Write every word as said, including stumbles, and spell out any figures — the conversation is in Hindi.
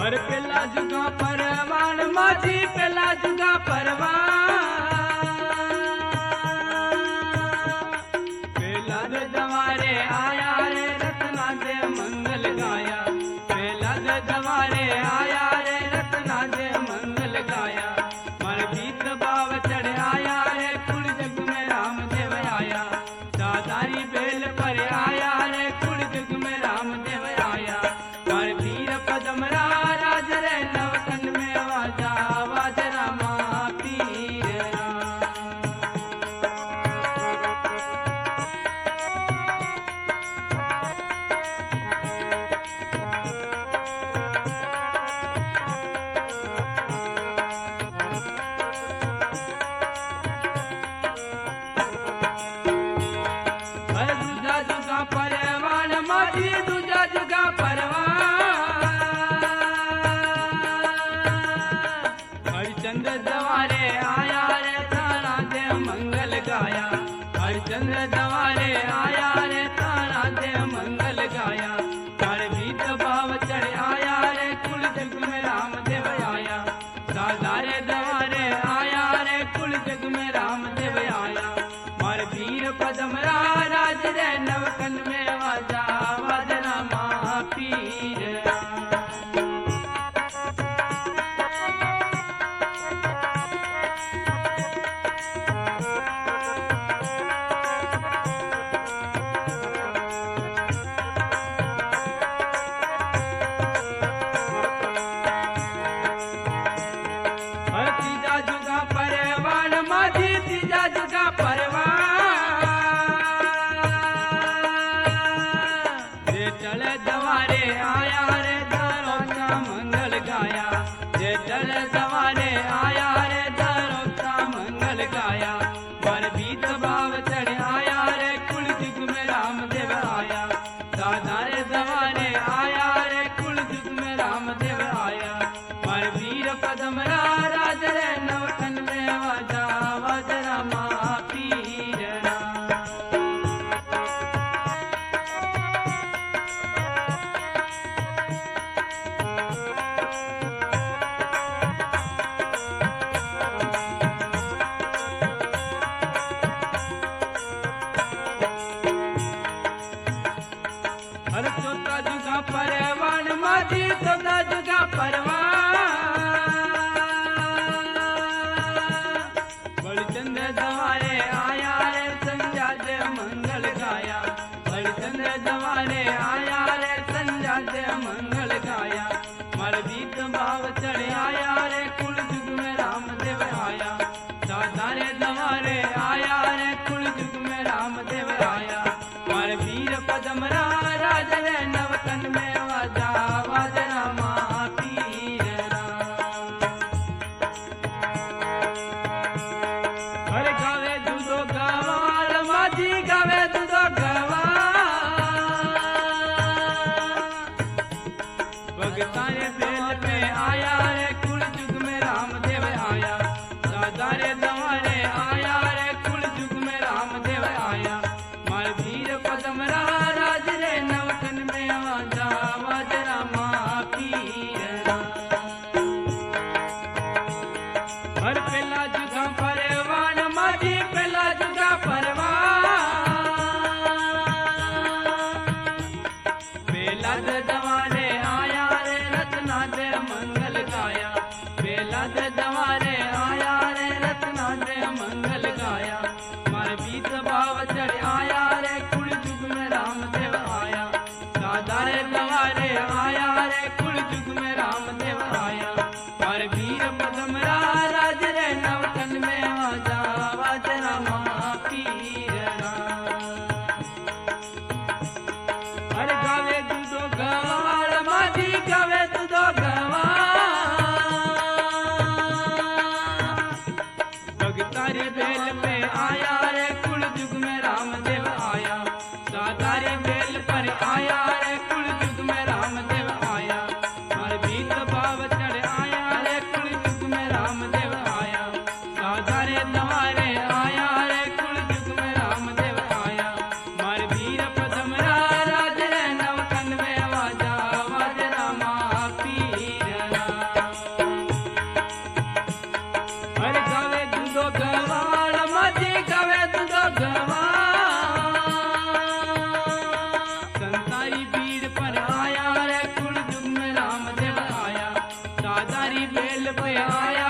अरे पेला जुगा परवान माझी पेला जुगा परवान पेला दे दवारे आया रे रत्ना दे मंगल गाया पेला दे दवारे आया रे रत्ना दे मंगल गाया मन बीत भाव चढ़ आया रे कुल जग में राम देव आया दादारी बेल पर आया रे कुल जग में राम देव आया पर वीर पदमरा राज रे नवकन में आवाजा आवाज रामा पीर राम। अरे दूजा जुगा परवान माझी दूजा जुगा परवान हरिचंद्र दवारे आया रे तारा दे मंगल गाया हरिचंद्र दवारे आया रे तारा दे मंगल गाया तार बीत भाव चढ़ आया रे कुल जग में राम देव आया दादारे दवारे आया रे कुल जग में राम देव आया मार वीर पदमरा राज रे नवकन में आवाजा आवाज रामा पीर राम। हर तीजा जुगा परवान माझी तीजा जुगा परवान जे चले दवारे आया रे दारो का मंगल गाया जे चले दवारे आया रे दारो का मंगल गाया पर बीत भाव चढ़ आया रे कुल जुग में राम देव आया दादारे दवारे आया रे कुल जुग में राम देव आया पर वीर पदमरा राज रे नवकन में आवाजा आवाज रामा पीर राम। हर चौथा जुगा परवान माझी चौथा जुगा परवान बलचंद्र दवारे आया रे संध्या दे मंगल गाया बलचंद्र दवारे आया रे संध्या दे मंगल गाया मर बीत भाव चढ़ आया रे कुल जुग में राम देव आया दादारे दवारे आया रे कुल जुग में राम देव आया मर वीर पदमरा राज रे नवकन में आवाजा आवाज रामा पीर राम। अरे गावे दूधो गवार माझी गावे दूधो गवार भगतारे बेल पे आया रे कुल जुग में राम देव आया दादारे दवारे आया रे कुल जुग में राम देव आया मार वीर पदमरा राज रे नवकन में आवाजा आवाज रामा पीर राम। हर पेला जुगा परवान माझी पेला जुगा परवान पेला दे दवारे आया रे रत्ना दे मंगल गाया पेला दे दवारे आया रे रत्ना दे मंगल गाया मार बीत भाव चढ़ आया रे कुल जुग में राम देव आया दादारे दवारे आया रे कुल जुग में राम देव आया मार वीर पदमरा राज रे नवकन में आवाजा आवाज रामा पीर राम। अरे गावे दूधो गवार माझी गावे दूधो गवार भगतारे बेल पे आया रे कुल जुग में राम देव आया दादारे बेल पर आया रे कुल जुग में राम देव आया हर बीत भाव चढ़ आया रे कुल जुग में राम देव आया दादारे दवारे आया रे कुल जुग में राम देव आया मार वीर पदमरा राज रे नव जेल पे आया